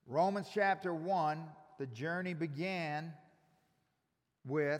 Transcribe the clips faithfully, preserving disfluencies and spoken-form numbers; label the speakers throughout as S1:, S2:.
S1: Romans chapter one, the journey began with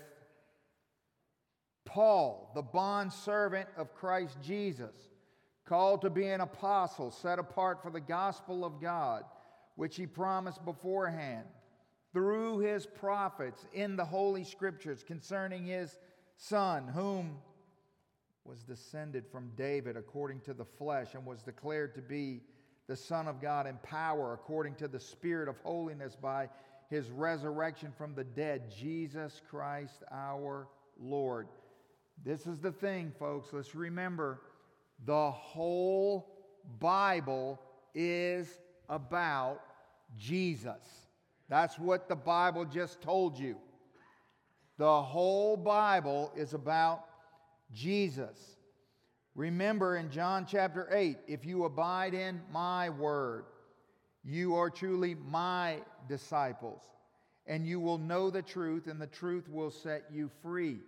S1: Paul, the bondservant of Christ Jesus, called to be an apostle, set apart for the gospel of God, which he promised beforehand through his prophets in the Holy Scriptures concerning his Son, whom was descended from David according to the flesh, and was declared to be the Son of God in power according to the Spirit of holiness by his resurrection from the dead, Jesus Christ our Lord. This is the thing, folks. Let's remember, the whole Bible is about Jesus. That's what the Bible just told you. The whole Bible is about Jesus. Remember in John chapter eight, if you abide in my word, you are truly my disciples, and you will know the truth, and the truth will set you free.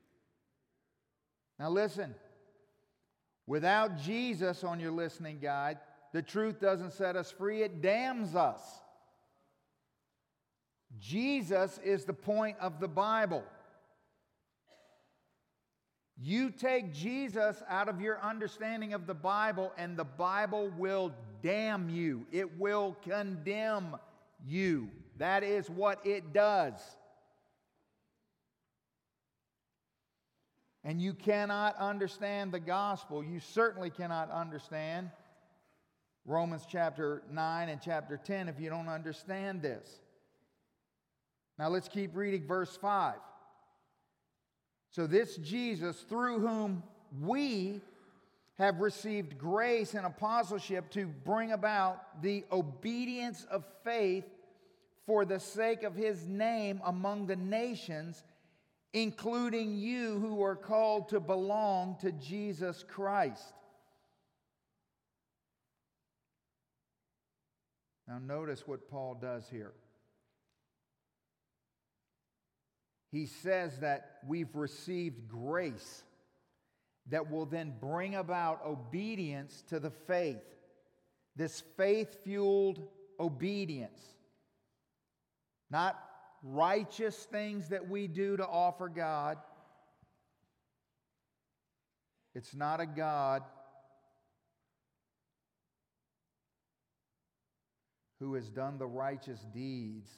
S1: Now listen, without Jesus on your listening guide, the truth doesn't set us free, it damns us. Jesus is the point of the Bible. You take Jesus out of your understanding of the Bible, and the Bible will damn you. It will condemn you. That is what it does. And you cannot understand the gospel. You certainly cannot understand Romans chapter nine and chapter ten if you don't understand this. Now let's keep reading verse five. So this Jesus, through whom we have received grace and apostleship to bring about the obedience of faith for the sake of his name among the nations, including you who are called to belong to Jesus Christ. Now notice what Paul does here. He says that we've received grace that will then bring about obedience to the faith. This faith-fueled obedience. Not righteous things that we do to offer God. It's not a God who has done the righteous deeds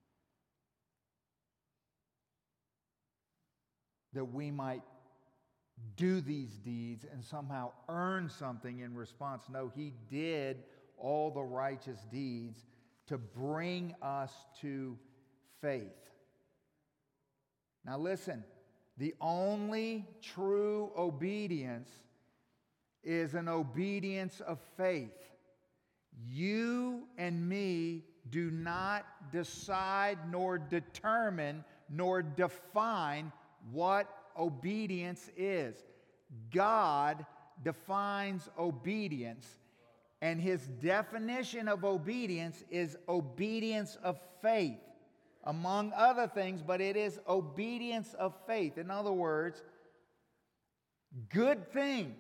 S1: that we might do these deeds and somehow earn something in response. No, he did all the righteous deeds to bring us to faith. Now listen, the only true obedience is an obedience of faith. You and me do not decide nor determine nor define what obedience is. God defines obedience, and his definition of obedience is obedience of faith, among other things, but it is obedience of faith. In other words, good things,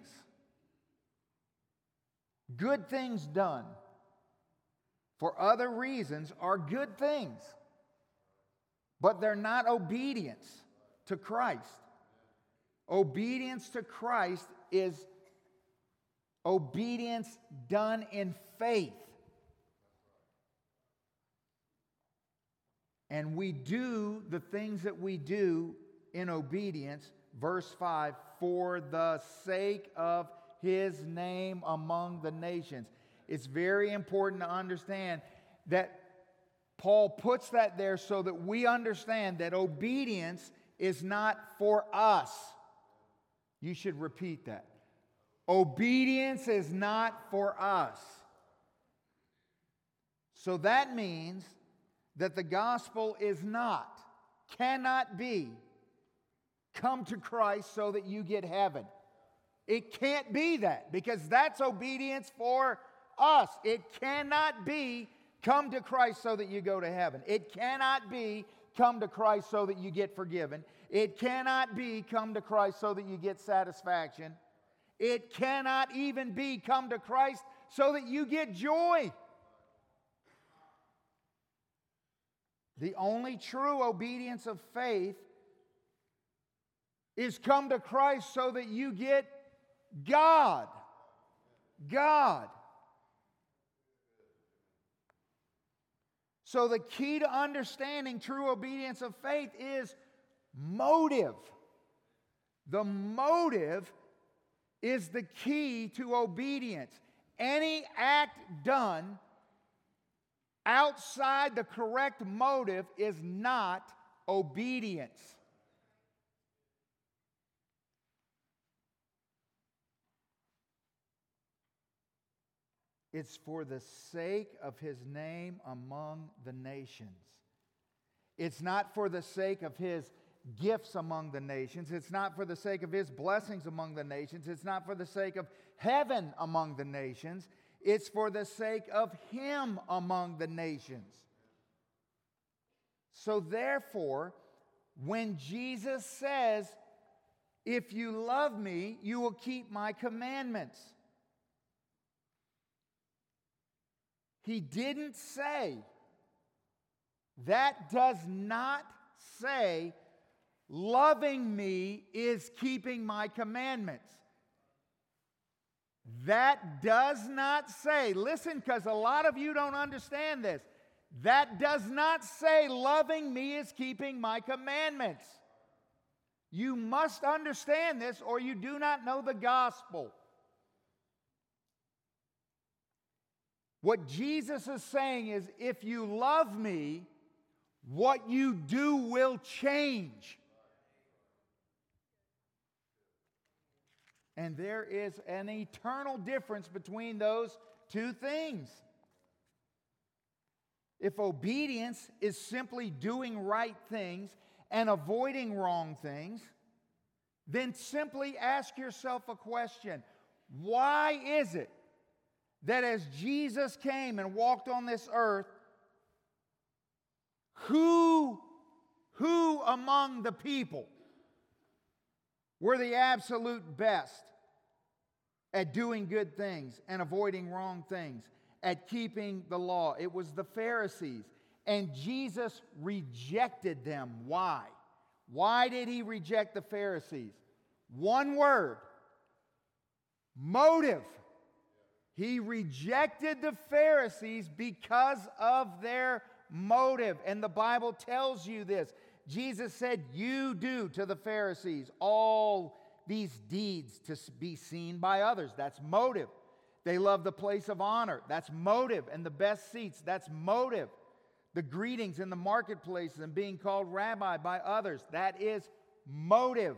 S1: good things done for other reasons are good things, but they're not obedience to Christ. Obedience to Christ is obedience done in faith. And we do the things that we do in obedience, verse five, for the sake of his name among the nations. It's very important to understand that Paul puts that there so that we understand that obedience is not for us. You should repeat that. Obedience is not for us. So that means that the gospel is not, cannot be, come to Christ so that you get heaven. It can't be that, because that's obedience for us. It cannot be, come to Christ so that you go to heaven. It cannot be, come to Christ so that you get forgiven. It cannot be, come to Christ so that you get satisfaction. It cannot even be, come to Christ so that you get joy. The only true obedience of faith is come to Christ so that you get God. God. So the key to understanding true obedience of faith is motive. The motive is the key to obedience. Any act done outside the correct motive is not obedience. It's for the sake of His name among the nations. It's not for the sake of His gifts among the nations. It's not for the sake of His blessings among the nations. It's not for the sake of heaven among the nations. It's for the sake of Him among the nations. So therefore, when Jesus says, "If you love me, you will keep my commandments," He didn't say, that does not say, loving me is keeping my commandments. That does not say, listen, because a lot of you don't understand this. That does not say loving me is keeping my commandments. You must understand this or you do not know the gospel. What Jesus is saying is, if you love me, what you do will change. And there is an eternal difference between those two things. If obedience is simply doing right things and avoiding wrong things, then simply ask yourself a question. Why is it that as Jesus came and walked on this earth, who, who among the people were the absolute best at doing good things and avoiding wrong things, at keeping the law? It was the Pharisees. And Jesus rejected them. Why? Why did He reject the Pharisees? One word: motive. He rejected the Pharisees because of their motive. And the Bible tells you this. Jesus said, "You do to the Pharisees all these deeds to be seen by others." That's motive. They love the place of honor. That's motive. And the best seats. That's motive. The greetings in the marketplaces and being called rabbi by others. That is motive.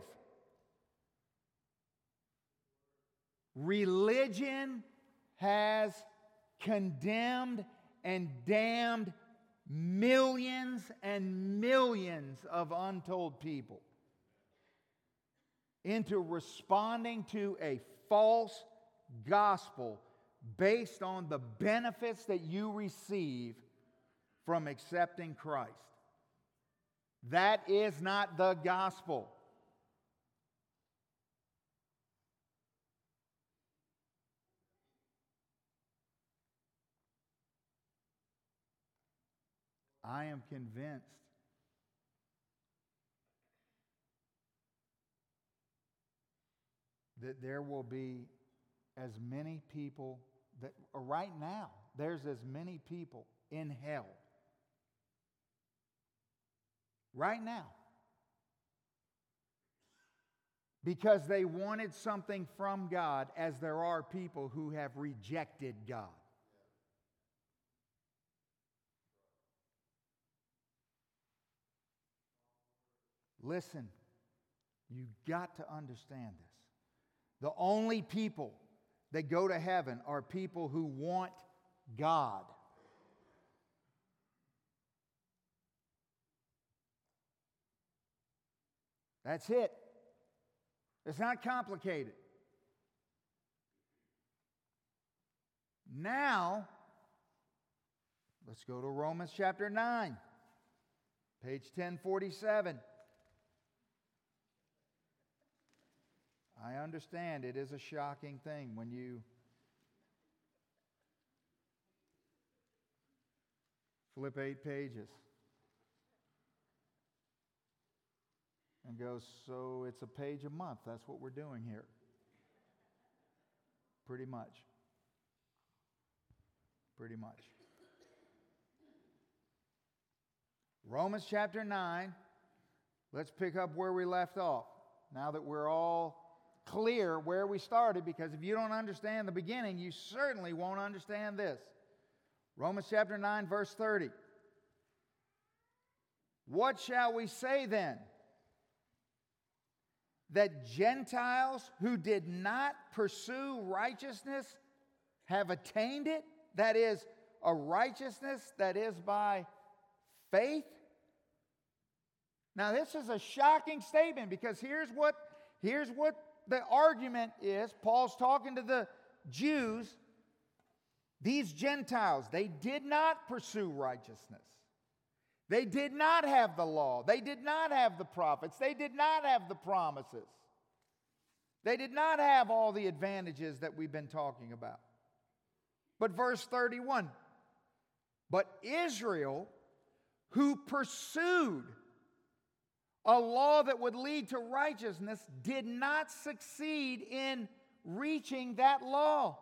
S1: Religion has condemned and damned millions and millions of untold people into responding to a false gospel based on the benefits that you receive from accepting Christ. That is not the gospel. I am convinced that there will be as many people that right now, there's as many people in hell. Right now. Because they wanted something from God, as there are people who have rejected God. Listen, you got to understand this. The only people that go to heaven are people who want God. That's it. It's not complicated. Now, let's go to Romans chapter nine, page ten forty-seven. I understand it is a shocking thing when you flip eight pages. and goes, so it's a page a month. That's what we're doing here. Pretty much. Pretty much. Romans chapter nine. Let's pick up where we left off. Now that we're all clear where we started, because if you don't understand the beginning, you certainly won't understand this. Romans chapter nine, verse thirty. What shall we say then? That Gentiles who did not pursue righteousness have attained it? That is, a righteousness that is by faith? Now, this is a shocking statement, because here's what, here's what the argument is. Paul's talking to the Jews. These Gentiles, they did not pursue righteousness. They did not have the law. They did not have the prophets. They did not have the promises. They did not have all the advantages that we've been talking about. But verse thirty-one, but Israel, who pursued a law that would lead to righteousness, did not succeed in reaching that law.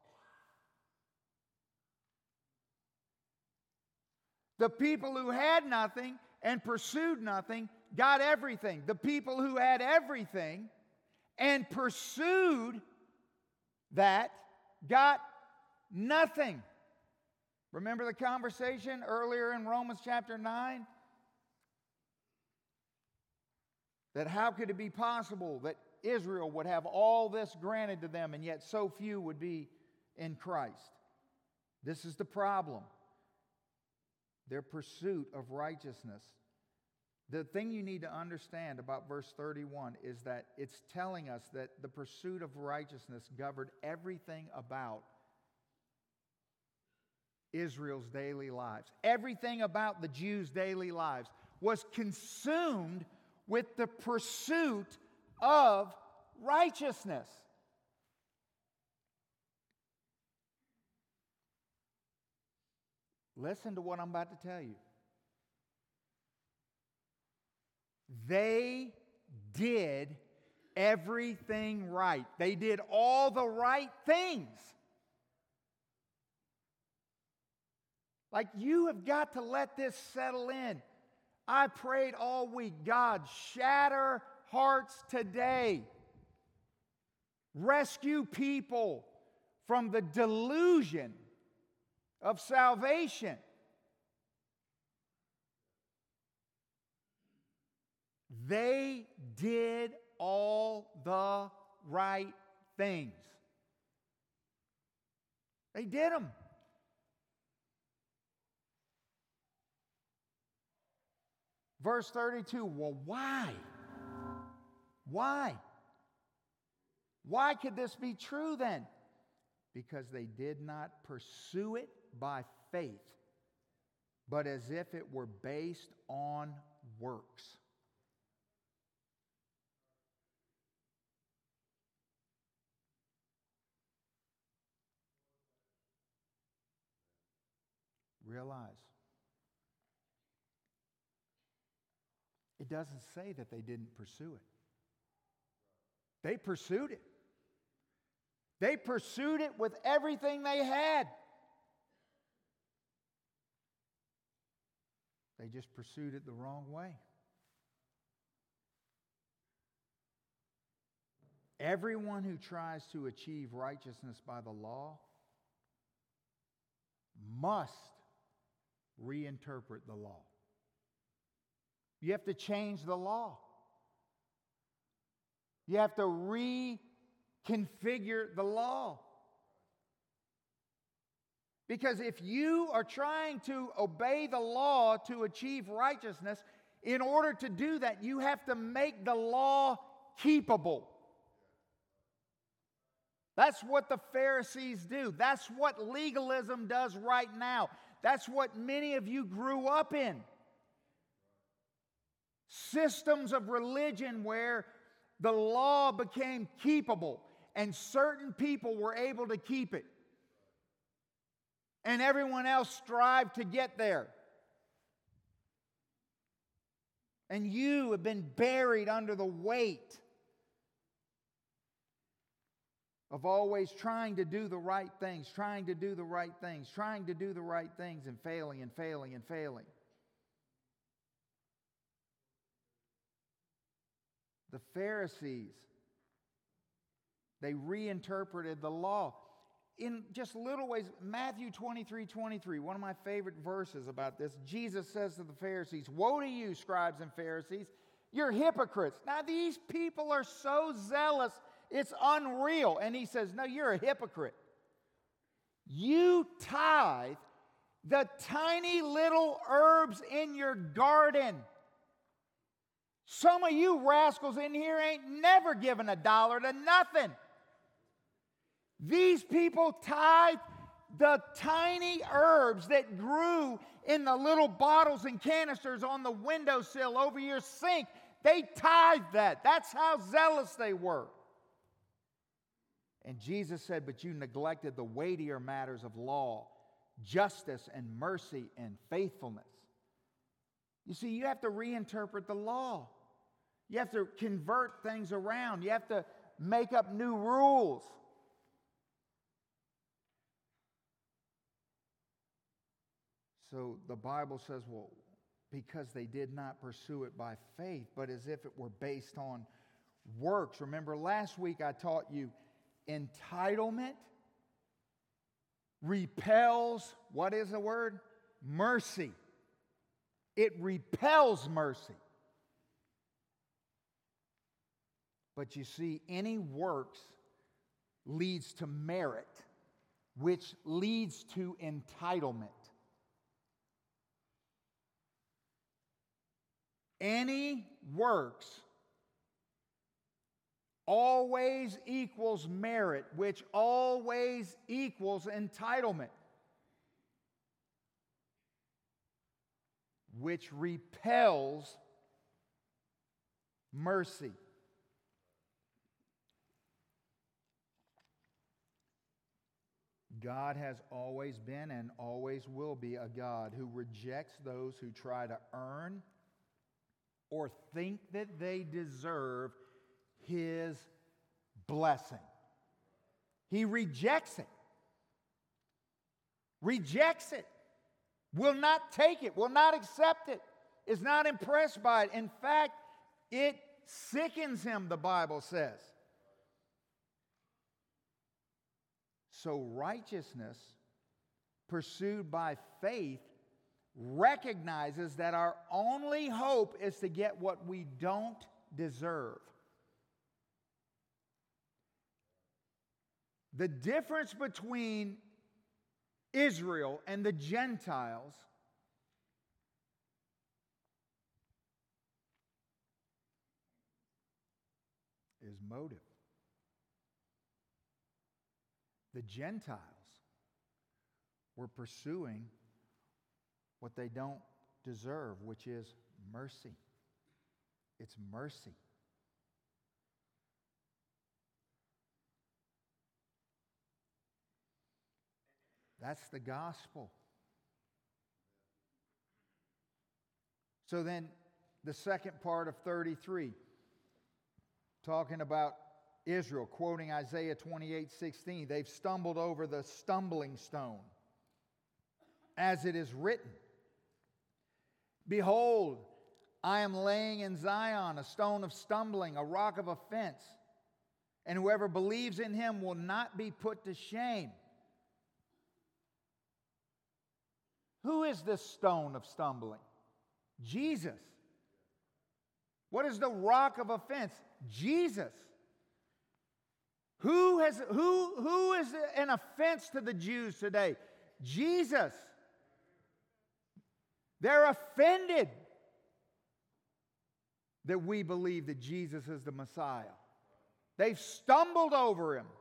S1: The people who had nothing and pursued nothing got everything. The people who had everything and pursued that got nothing. Remember the conversation earlier in Romans chapter nine? That how could it be possible that Israel would have all this granted to them and yet so few would be in Christ? This is the problem. Their pursuit of righteousness. The thing you need to understand about verse thirty-one is that it's telling us that the pursuit of righteousness governed everything about Israel's daily lives. Everything about the Jews' daily lives was consumed with the pursuit of righteousness. Listen to what I'm about to tell you. They did everything right. They did all the right things. Like, you have got to let this settle in. I prayed all week, God, shatter hearts today. Rescue people from the delusion of salvation. They did all the right things. They did them. Verse thirty-two, well, why? Why? Why could this be true then? Because they did not pursue it by faith, but as if it were based on works. Realize, it doesn't say that they didn't pursue it. They pursued it. They pursued it with everything they had. They just pursued it the wrong way. Everyone who tries to achieve righteousness by the law must reinterpret the law. You have to change the law. You have to reconfigure the law. Because if you are trying to obey the law to achieve righteousness, in order to do that, you have to make the law keepable. That's what the Pharisees do. That's what legalism does right now. That's what many of you grew up in. Systems of religion where the law became keepable and certain people were able to keep it. And everyone else strived to get there. And you have been buried under the weight of always trying to do the right things, trying to do the right things, trying to do the right things, and failing and failing and failing. The Pharisees, they reinterpreted the law in just little ways. Matthew twenty-three twenty-three, one of my favorite verses about this. Jesus says to the Pharisees, "Woe to you, scribes and Pharisees, you're hypocrites." Now these people are so zealous, it's unreal. And he says, no, you're a hypocrite. You tithe the tiny little herbs in your garden. Some of you rascals in here ain't never given a dollar to nothing. These people tithe the tiny herbs that grew in the little bottles and canisters on the windowsill over your sink. They tithe that. That's how zealous they were. And Jesus said, but you neglected the weightier matters of law, justice and mercy and faithfulness. You see, you have to reinterpret the law. You have to convert things around. You have to make up new rules. So the Bible says, well, because they did not pursue it by faith, but as if it were based on works. Remember, last week I taught you entitlement repels, what is the word? Mercy. It repels mercy. But you see, any works leads to merit, which leads to entitlement. Any works always equals merit, which always equals entitlement, which repels mercy. God has always been and always will be a God who rejects those who try to earn or think that they deserve His blessing. He rejects it. Rejects it. Will not take it. Will not accept it. Is not impressed by it. In fact, it sickens him, the Bible says. So righteousness pursued by faith recognizes that our only hope is to get what we don't deserve. The difference between Israel and the Gentiles is motive. The Gentiles were pursuing what they don't deserve, which is mercy. It's mercy. That's the gospel. So then, the second part of thirty-three, talking about Israel, quoting Isaiah twenty-eight sixteen, they've stumbled over the stumbling stone, as it is written, "Behold, I am laying in Zion a stone of stumbling, a rock of offense, and whoever believes in him will not be put to shame." Who is this stone of stumbling? Jesus. What is the rock of offense? Jesus. Who has who who is an offense to the Jews today? Jesus. They're offended that we believe that Jesus is the Messiah. They've stumbled over him.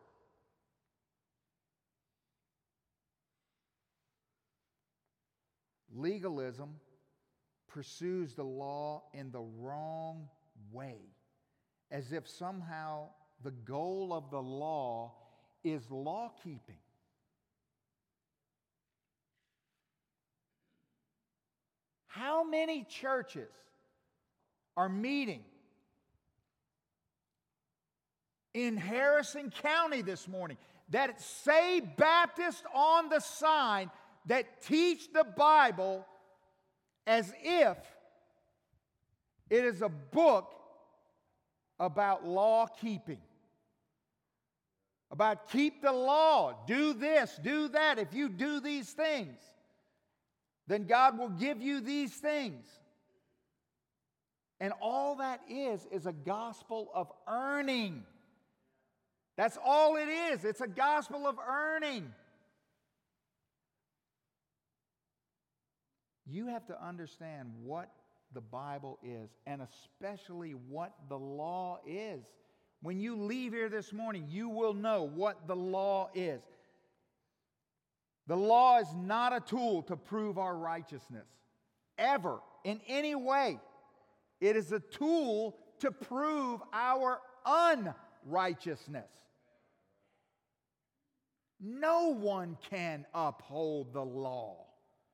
S1: Legalism pursues the law in the wrong way, as if somehow the goal of the law is law-keeping. How many churches are meeting in Harrison County this morning that say Baptist on the sign, that teach the Bible as if it is a book about law keeping. About keep the law, do this, do that. If you do these things, then God will give you these things. And all that is, is a gospel of earning. That's all it is. It's a gospel of earning. You have to understand what the Bible is, and especially what the law is. When you leave here this morning, you will know what the law is. The law is not a tool to prove our righteousness, ever, in any way. It is a tool to prove our unrighteousness. No one can uphold the law,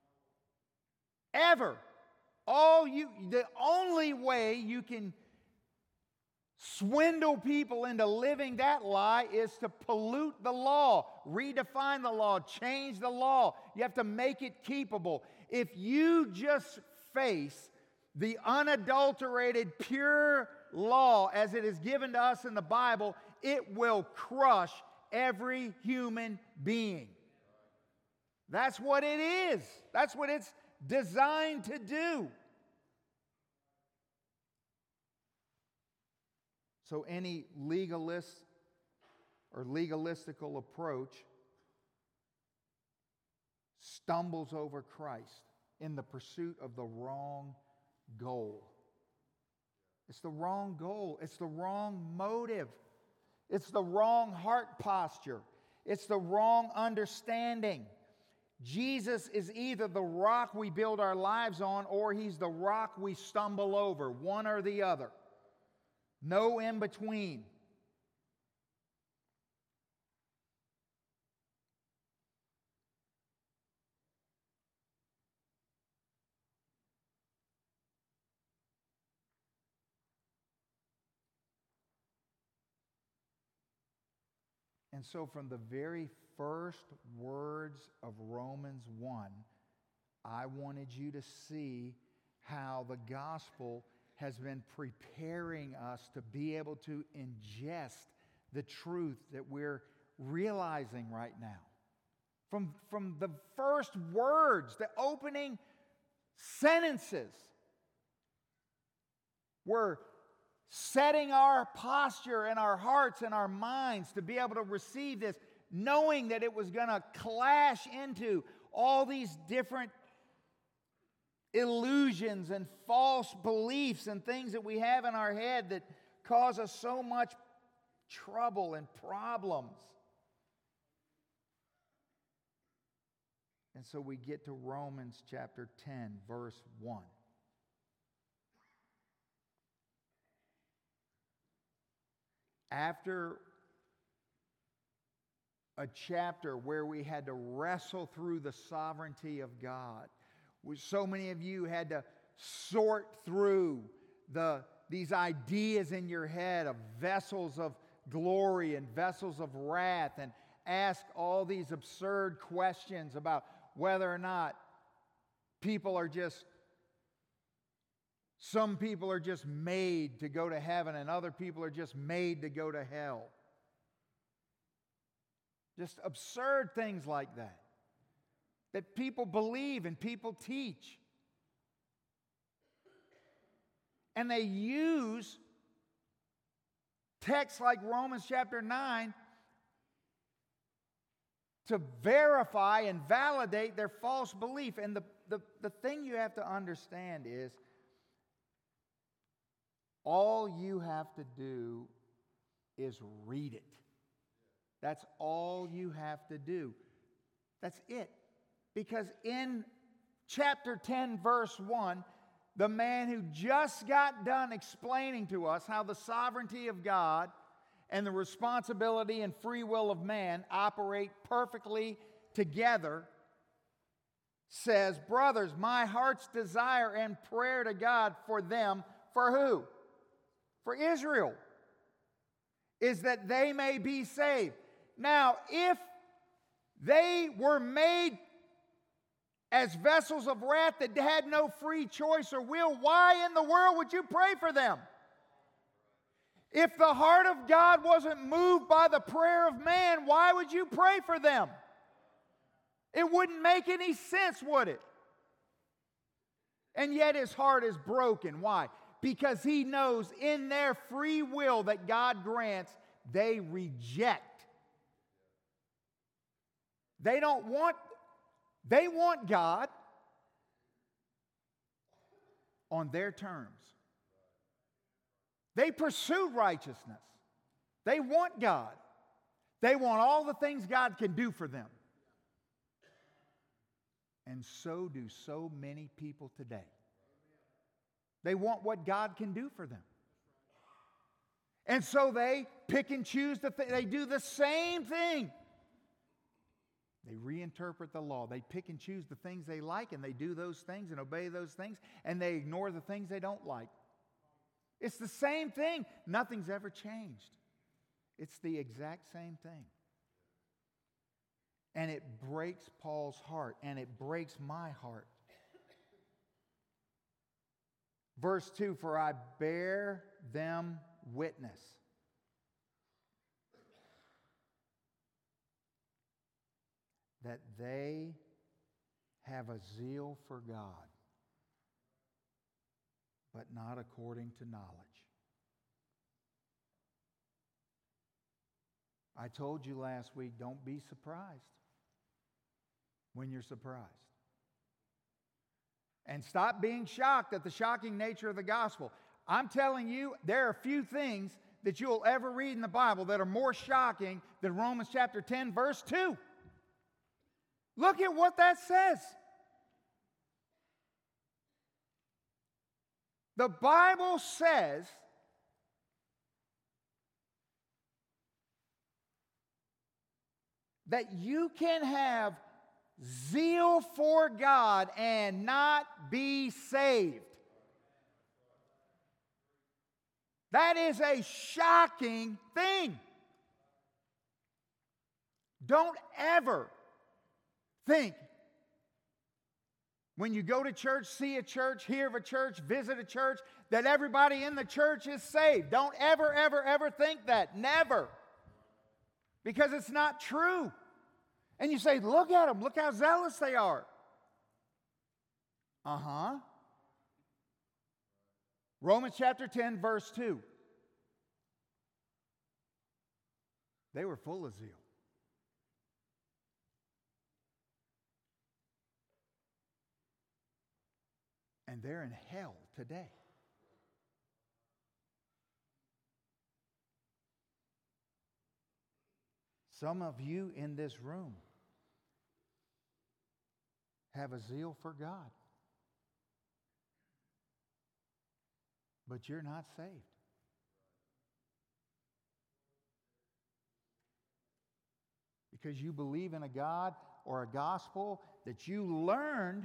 S1: ever. All you, the only way you can swindle people into living that lie is to pollute the law, redefine the law, change the law. You have to make it keepable. If you just face the unadulterated, pure law as it is given to us in the Bible, it will crush every human being. That's what it is. That's what it's designed to do. So any legalist or legalistical approach stumbles over Christ in the pursuit of the wrong goal. It's the wrong goal. It's the wrong motive. It's the wrong heart posture. It's the wrong understanding. Jesus is either the rock we build our lives on, or He's the rock we stumble over, one or the other. No in between. And so from the very first words of Romans one, I wanted you to see how the gospel has been preparing us to be able to ingest the truth that we're realizing right now. From, from the first words, the opening sentences, we're setting our posture and our hearts and our minds to be able to receive this, knowing that it was going to clash into all these different illusions and false beliefs and things that we have in our head that cause us so much trouble and problems. And so we get to Romans chapter ten, verse one. After a chapter where we had to wrestle through the sovereignty of God, so many of you had to sort through the, these ideas in your head of vessels of glory and vessels of wrath, and ask all these absurd questions about whether or not people are just, some people are just made to go to heaven and other people are just made to go to hell. Just absurd things like that, that people believe and people teach. And they use texts like Romans chapter nine to verify and validate their false belief. And the, the, the thing you have to understand is, all you have to do is read it. That's all you have to do. That's it. Because in chapter ten, verse one, the man who just got done explaining to us how the sovereignty of God and the responsibility and free will of man operate perfectly together says, brothers, my heart's desire and prayer to God for them for who? For Israel. Is that they may be saved. Now, if they were made as vessels of wrath that had no free choice or will, why in the world would you pray for them? If the heart of God wasn't moved by the prayer of man, why would you pray for them? It wouldn't make any sense, would it? And yet his heart is broken. Why? Because he knows in their free will that God grants, they reject. They don't want, they want God on their terms. They pursue righteousness. They want God. They want all the things God can do for them. And so do so many people today. They want what God can do for them. And so they pick and choose the thing. They do the same thing. They reinterpret the law. They pick and choose the things they like, and they do those things and obey those things, and they ignore the things they don't like. It's the same thing. Nothing's ever changed. It's the exact same thing. And it breaks Paul's heart, and it breaks my heart. Verse two, for I bear them witness. That they have a zeal for God, but not according to knowledge. I told you last week, don't be surprised when you're surprised. And stop being shocked at the shocking nature of the gospel. I'm telling you, there are few things that you'll ever read in the Bible that are more shocking than Romans chapter ten, verse two. Look at what that says. The Bible says that you can have zeal for God and not be saved. That is a shocking thing. Don't ever think when you go to church, see a church, hear of a church, visit a church, that everybody in the church is saved. Don't ever, ever, ever think that. Never. Because it's not true. And you say, look at them. Look how zealous they are. Uh-huh. Romans chapter ten, verse two. They were full of zeal. And they're in hell today. Some of you in this room have a zeal for God, but you're not saved. Because you believe in a God or a gospel that you learned,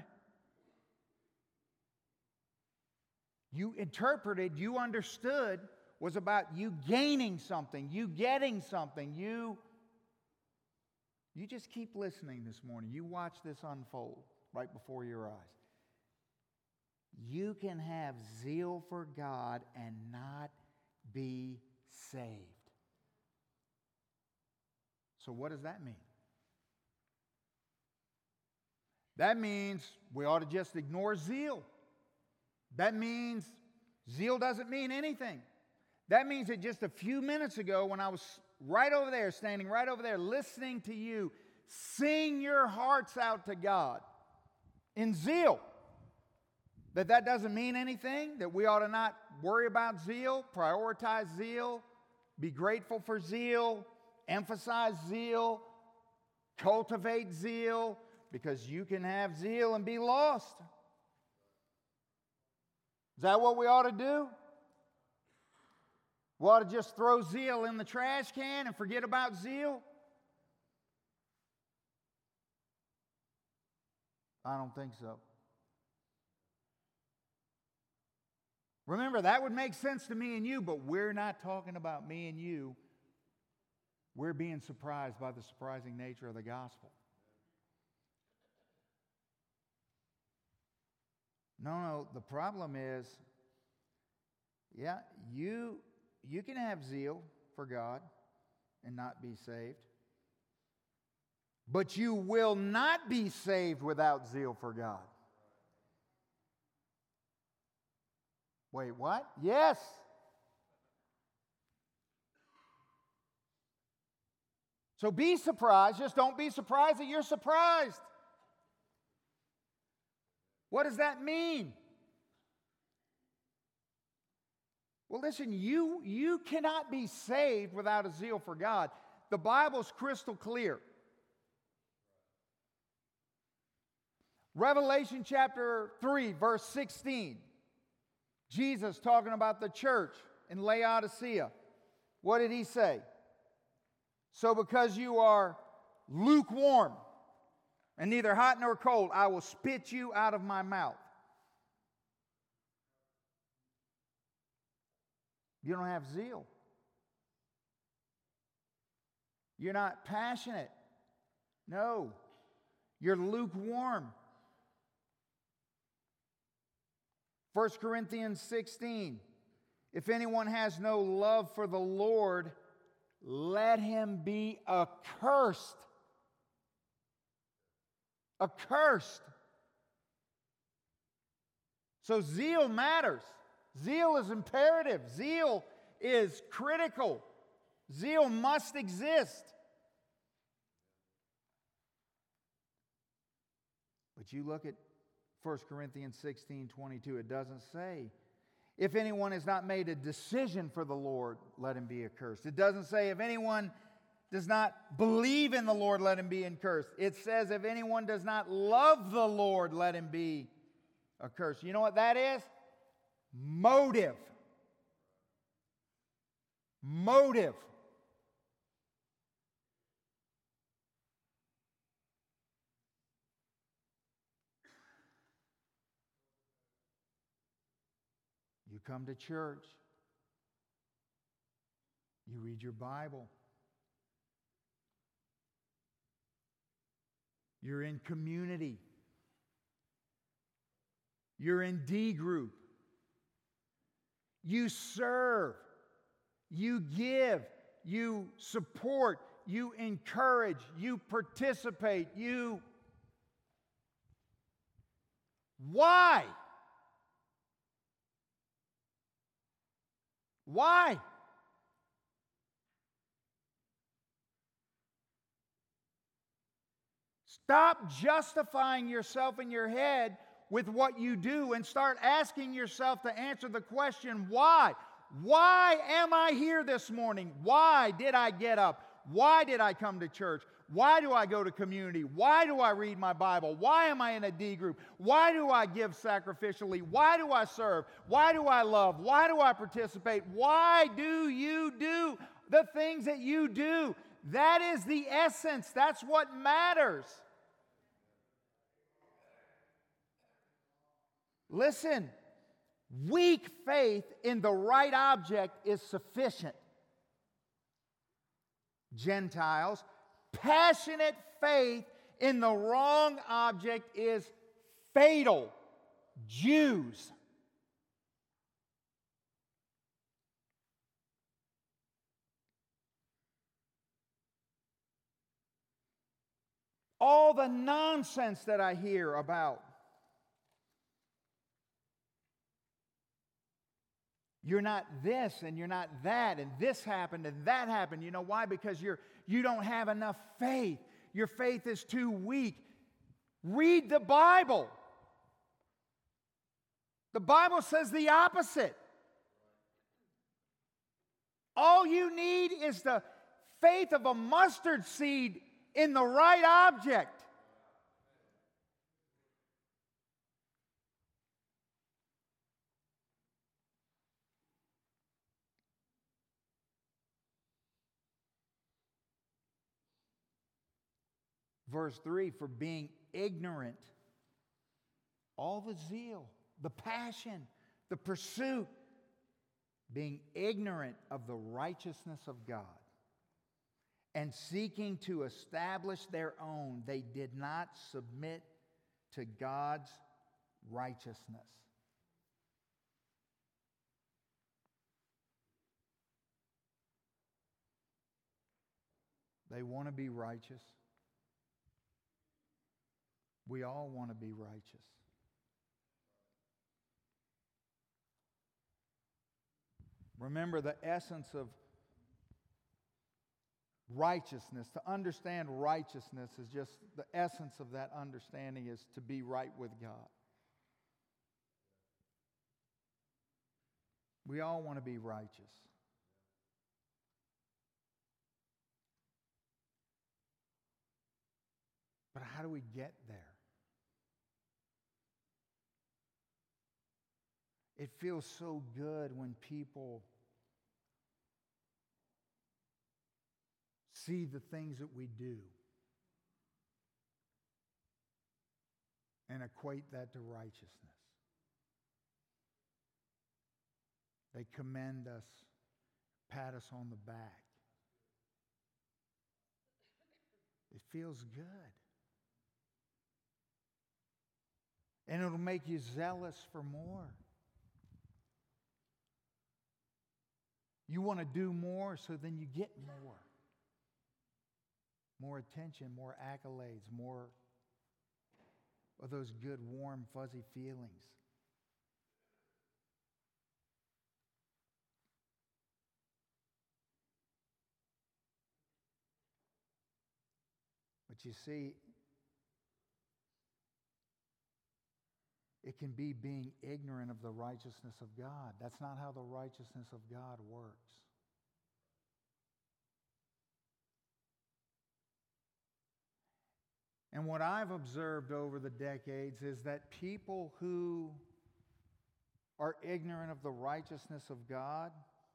S1: you interpreted, you understood, was about you gaining something, you getting something, you... You just keep listening this morning. You watch this unfold right before your eyes. You can have zeal for God and not be saved. So what does that mean? That means we ought to just ignore zeal. That means zeal doesn't mean anything. That means that just a few minutes ago when I was right over there, standing right over there, listening to you, sing your hearts out to God in zeal, that that doesn't mean anything, that we ought to not worry about zeal, prioritize zeal, be grateful for zeal, emphasize zeal, cultivate zeal, because you can have zeal and be lost. Is that what we ought to do? We ought to just throw zeal in the trash can and forget about zeal? I don't think so. Remember, that would make sense to me and you, but we're not talking about me and you. We're being surprised by the surprising nature of the gospel. No, no, the problem is, yeah, you, you can have zeal for God and not be saved. But you will not be saved without zeal for God. Wait, what? Yes. So be surprised. Just don't be surprised that you're surprised. What does that mean? Well, listen, you, you cannot be saved without a zeal for God. The Bible's crystal clear. Revelation chapter three, verse sixteen. Jesus talking about the church in Laodicea. What did he say? So because you are lukewarm and neither hot nor cold, I will spit you out of my mouth. You don't have zeal. You're not passionate. No, you're lukewarm. First Corinthians sixteen, if anyone has no love for the Lord, let him be accursed. Accursed. So zeal matters. Zeal is imperative. Zeal is critical. Zeal must exist. But you look at First Corinthians sixteen twenty-two, it doesn't say, if anyone has not made a decision for the Lord, let him be accursed. It doesn't say, if anyone does not believe in the Lord, let him be accursed. It says, if anyone does not love the Lord, let him be accursed. You know what that is? Motive. Motive. You come to church. You read your Bible. You're in community. You're in D group. You serve. You give. You support. You encourage. You participate. You. Why? Why? Stop justifying yourself in your head with what you do and start asking yourself to answer the question, why? Why am I here this morning? Why did I get up? Why did I come to church? Why do I go to community? Why do I read my Bible? Why am I in a D group? Why do I give sacrificially? Why do I serve? Why do I love? Why do I participate? Why do you do the things that you do? That is the essence. That's what matters. Listen, weak faith in the right object is sufficient. Gentiles, passionate faith in the wrong object is fatal. Jews. All the nonsense that I hear about you're not this and you're not that and this happened and that happened. You know why? Because you're you don't have enough faith. Your faith is too weak. Read the Bible. The Bible says the opposite. All you need is the faith of a mustard seed in the right object. Verse three, for being ignorant. All the zeal, the passion, the pursuit, being ignorant of the righteousness of God and seeking to establish their own, they did not submit to God's righteousness. They want to be righteous. We all want to be righteous. Remember, the essence of righteousness, to understand righteousness is just, the essence of that understanding is to be right with God. We all want to be righteous. But how do we get there? It feels so good when people see the things that we do and equate that to righteousness. They commend us, pat us on the back. It feels good. And it'll make you zealous for more. You want to do more, so then you get more. More attention, more accolades, more of those good, warm, fuzzy feelings. But you see, it can be being ignorant of the righteousness of God. That's not how the righteousness of God works. And what I've observed over the decades is that people who are ignorant of the righteousness of God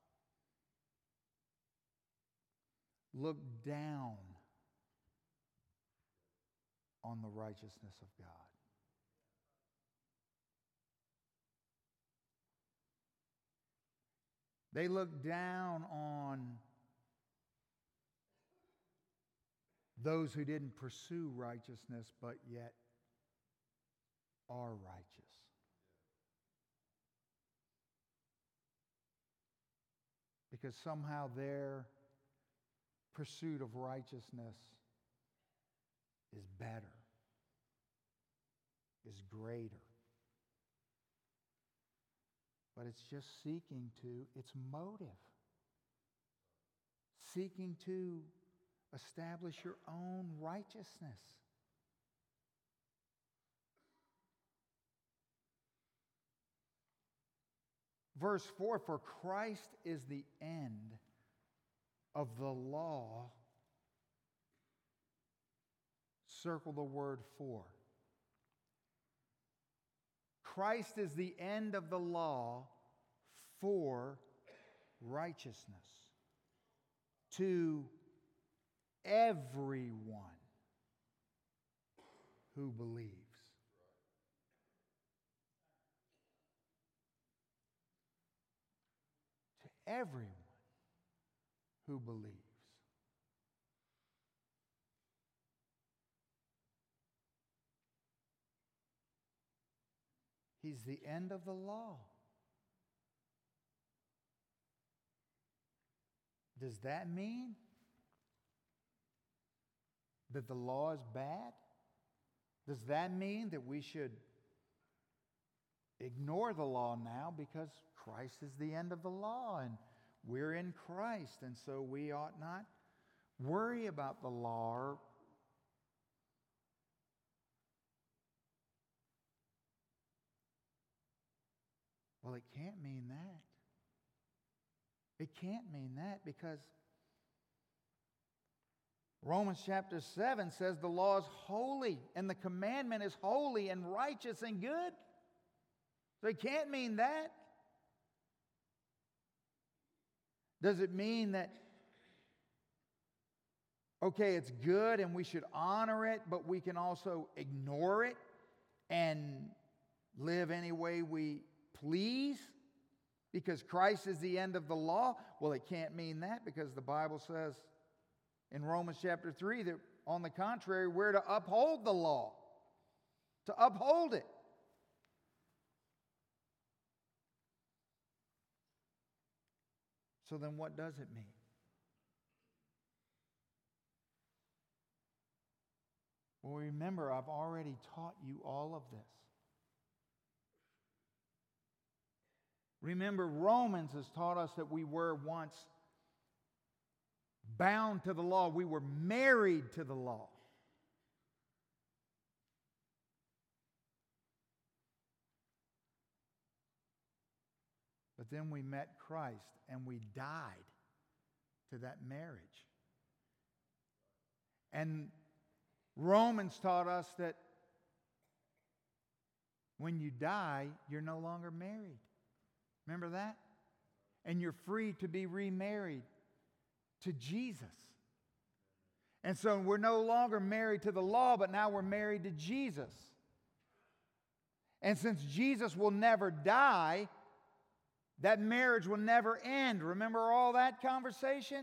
S1: look down on the righteousness of God. They look down on those who didn't pursue righteousness but yet are righteous. Because somehow their pursuit of righteousness is better, is greater. But it's just seeking to, it's motive. Seeking to establish your own righteousness. Verse four, for Christ is the end of the law. Circle the word for. Christ is the end of the law for righteousness to everyone who believes. To everyone who believes. He's the end of the law. Does that mean that the law is bad? Does that mean that we should ignore the law now because Christ is the end of the law and we're in Christ, and so we ought not worry about the law? Or well, it can't mean that. It can't mean that because Romans chapter seven says the law is holy and the commandment is holy and righteous and good. So it can't mean that. Does it mean that, okay, it's good and we should honor it, but we can also ignore it and live any way we please? Because Christ is the end of the law? Well, it can't mean that, because the Bible says in Romans chapter three that, on the contrary, we're to uphold the law. To uphold it. So then what does it mean? Well, remember, I've already taught you all of this. Remember, Romans has taught us that we were once bound to the law. We were married to the law. But then we met Christ and we died to that marriage. And Romans taught us that when you die, you're no longer married. Remember that? And you're free to be remarried to Jesus. And so we're no longer married to the law, but now we're married to Jesus. And since Jesus will never die, that marriage will never end. Remember all that conversation?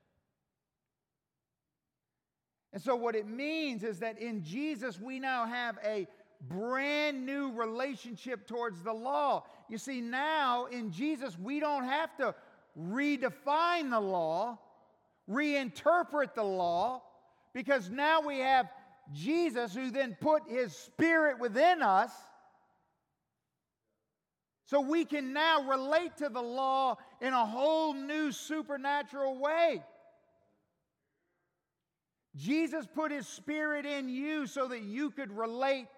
S1: And so what it means is that in Jesus we now have a brand new relationship towards the law. You see, now in Jesus we don't have to redefine the law, reinterpret the law, because now we have Jesus who then put His Spirit within us. So we can now relate to the law in a whole new supernatural way. Jesus put His Spirit in you so that you could relate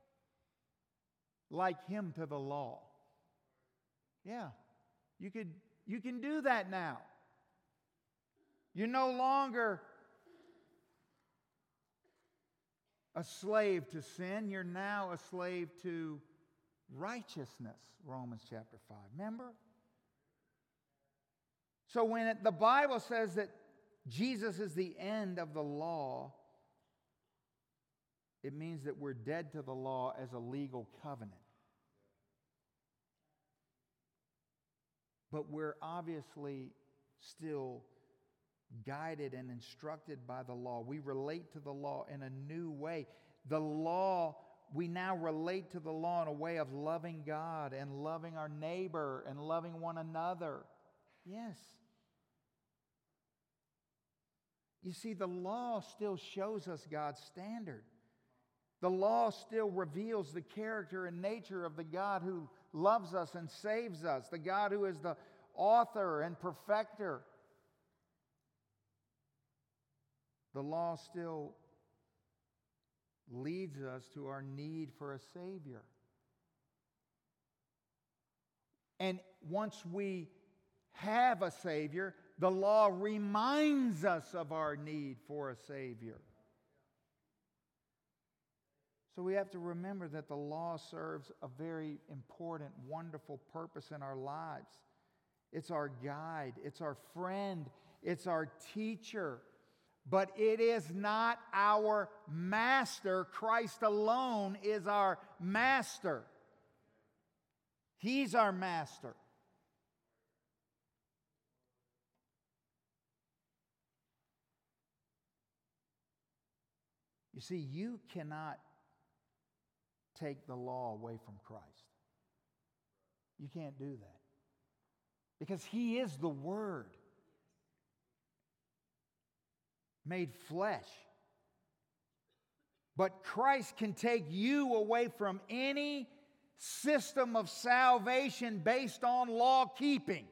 S1: like Him to the law. Yeah, you could, you can do that now. You're no longer a slave to sin. You're now a slave to righteousness, Romans chapter five. Remember? So when it, the Bible says that Jesus is the end of the law, it means that we're dead to the law as a legal covenant. But we're obviously still guided and instructed by the law. We relate to the law in a new way. The law, we now relate to the law in a way of loving God and loving our neighbor and loving one another. Yes. You see, the law still shows us God's standard. The law still reveals the character and nature of the God who loves us and saves us, the God who is the author and perfecter. The law still leads us to our need for a Savior. And once we have a Savior, the law reminds us of our need for a Savior. So we have to remember that the law serves a very important, wonderful purpose in our lives. It's our guide, it's our friend, it's our teacher. But it is not our master. Christ alone is our master. He's our master. You see, you cannot take the law away from Christ. You can't do that. Because He is the Word made flesh. But Christ can take you away from any system of salvation based on law keeping.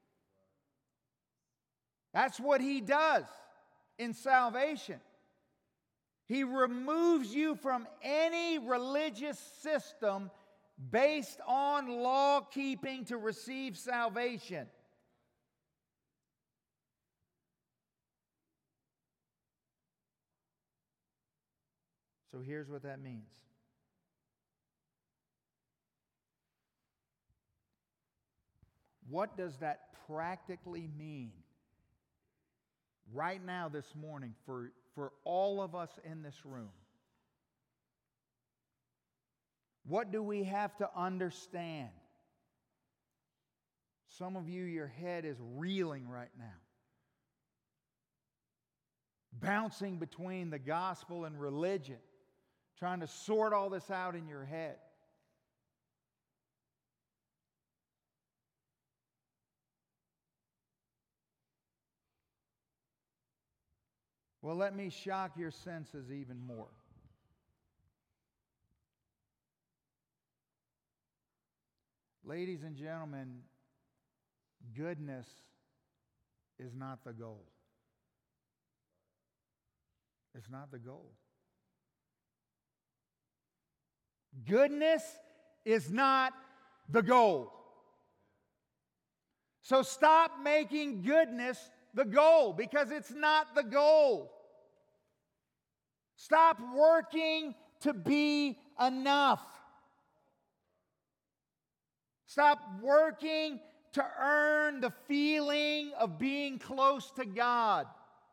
S1: That's what He does in salvation. He removes you from any religious system based on law keeping to receive salvation. So here's what that means. What does that practically mean right now this morning for, for all of us in this room? What do we have to understand Some of you, your head is reeling right now, bouncing between the gospel and religion, trying to sort all this out in your head. Well, let me shock your senses even more. Ladies and gentlemen, goodness is not the goal. It's not the goal. Goodness is not the goal. So stop making goodness the goal, because it's not the goal. Stop working to be enough. Stop working to earn the feeling of being close to God.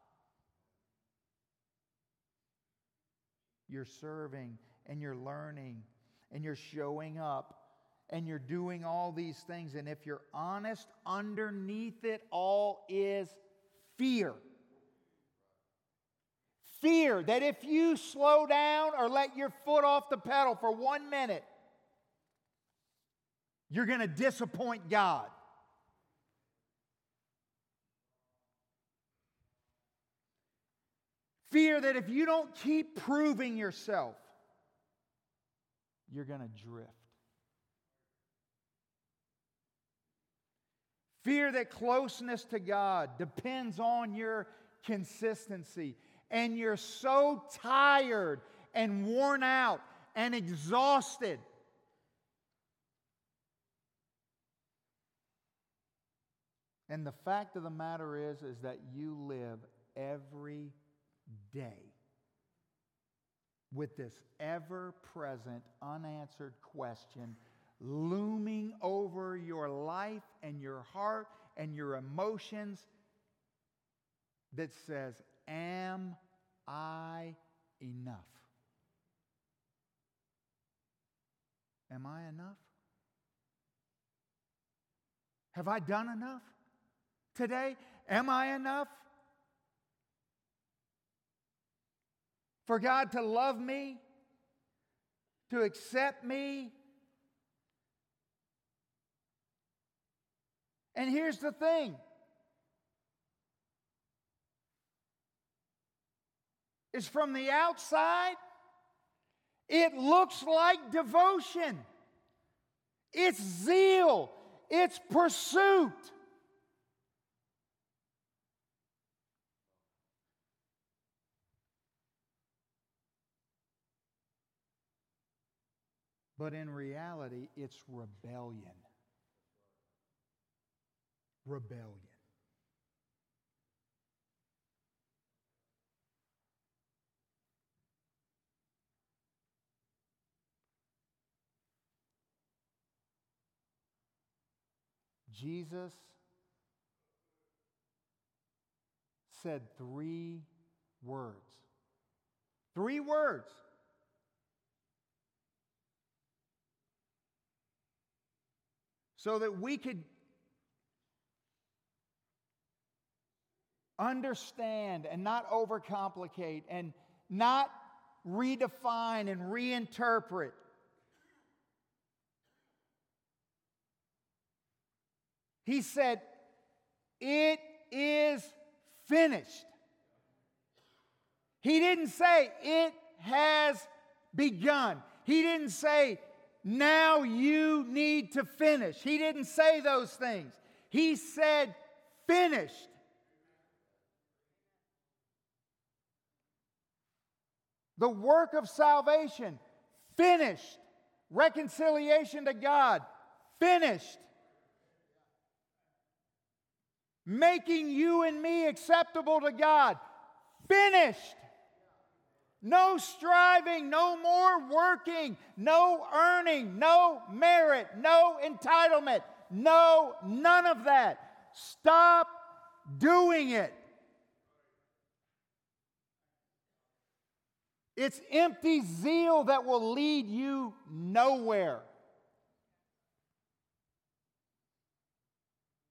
S1: You're serving and you're learning and you're showing up and you're doing all these things. And if you're honest, underneath it all is fear. Fear that if you slow down or let your foot off the pedal for one minute, you're going to disappoint God. Fear that if you don't keep proving yourself, you're going to drift. Fear that closeness to God depends on your consistency, and you're so tired and worn out and exhausted and the fact of the matter is, is that you live every day with this ever-present, unanswered question looming over your life and your heart and your emotions that says, am I enough? Am I enough? Have I done enough today? Am I enough for God to love me, to accept me? And here's the thing. Is from the outside, it looks like devotion. It's zeal. It's pursuit. But in reality, it's rebellion. Rebellion. Jesus said three words. Three words. So that we could understand and not overcomplicate and not redefine and reinterpret. He said, it is finished. He didn't say, it has begun. He didn't say, now you need to finish. He didn't say those things. He said, finished. The work of salvation, finished. Reconciliation to God, finished. Making you and me acceptable to God, finished. No striving, no more working, no earning, no merit, no entitlement, no, none of that. Stop doing it. It's empty zeal that will lead you nowhere.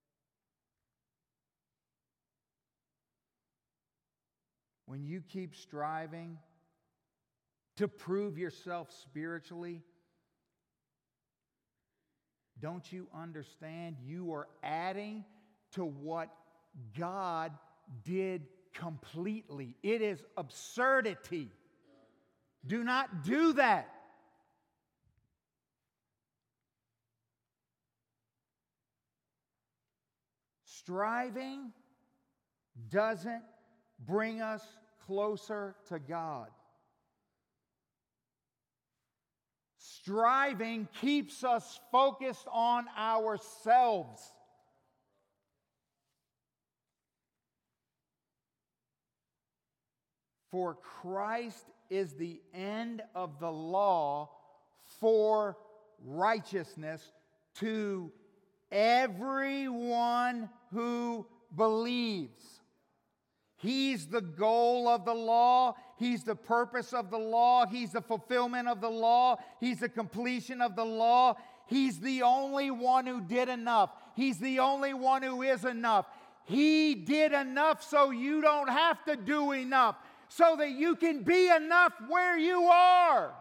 S1: when you keep striving to prove yourself spiritually, don't you understand you are adding to what God did completely? It is absurdity. Do not do that. Striving doesn't bring us closer to God. Striving keeps us focused on ourselves. For Christ is the end of the law for righteousness to everyone who believes. He's the goal of the law. He's the purpose of the law. He's the fulfillment of the law. He's the completion of the law. He's the only one who did enough. He's the only one who is enough. He did enough so you don't have to do enough, so that you can be enough where you are.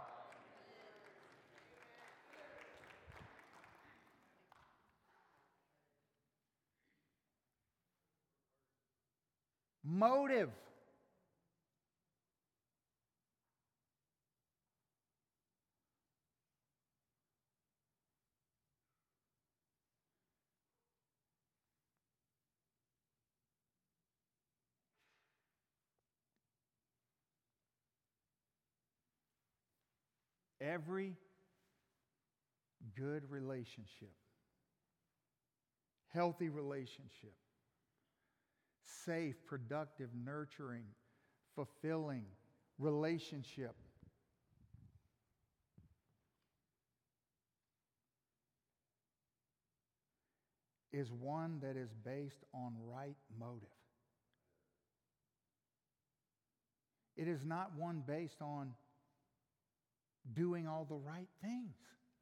S1: Motive. Every good relationship, healthy relationship, safe, productive, nurturing, fulfilling relationship is one that is based on right motive. It is not one based on doing all the right things.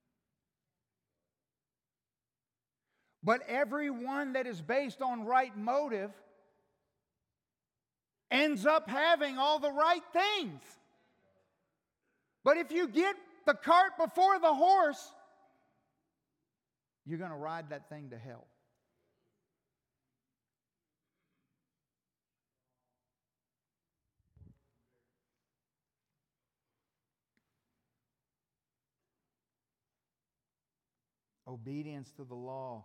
S1: But every one that is based on right motive ends up having all the right things. But if you get the cart before the horse, you're going to ride that thing to hell. Obedience to the law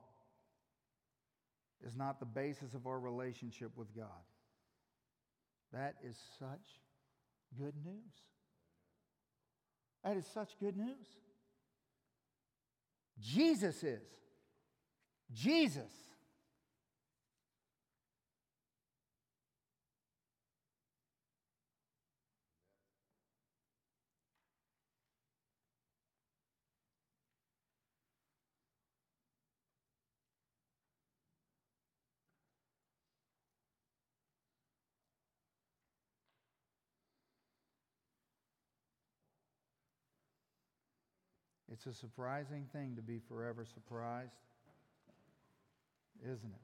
S1: is not the basis of our relationship with God. That is such good news. That is such good news. Jesus is. Jesus. It's a surprising thing to be forever surprised, isn't it?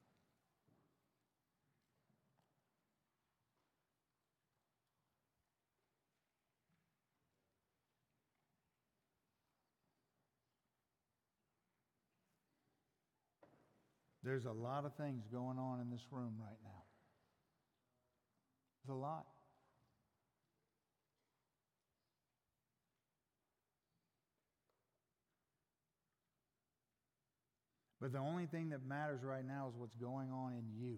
S1: There's a lot of things going on in this room right now. There's a lot. But the only thing that matters right now is what's going on in you.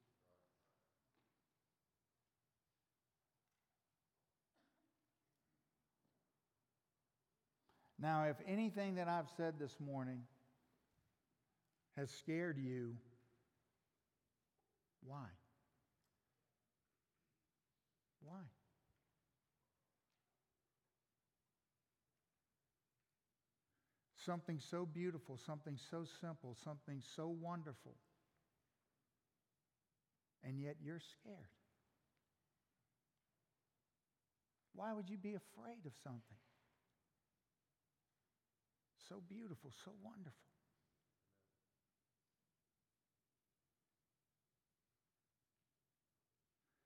S1: Now, if anything that I've said this morning has scared you, why? Why? Something so beautiful, something so simple, something so wonderful, and yet you're scared. Why would you be afraid of something so beautiful, so wonderful?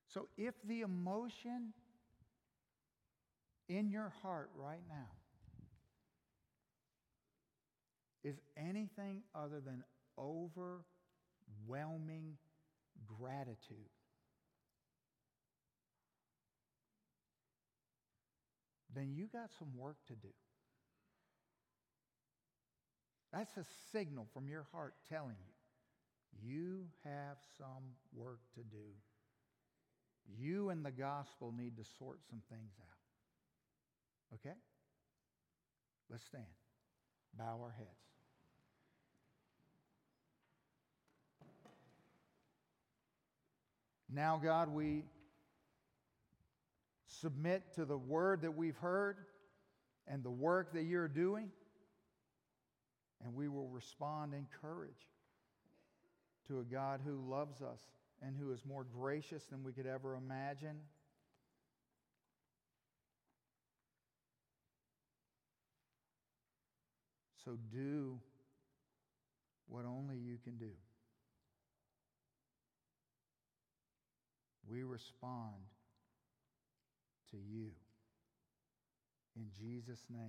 S1: So if the emotion in your heart right now is anything other than overwhelming gratitude, then you got some work to do. That's a signal from your heart telling you, you have some work to do. You and the gospel need to sort some things out. Okay? Let's stand. Bow our heads. Now, God, we submit to the word that we've heard and the work that you're doing, and we will respond in courage to a God who loves us and who is more gracious than we could ever imagine. So do what only you can do. We respond to you. In Jesus' name.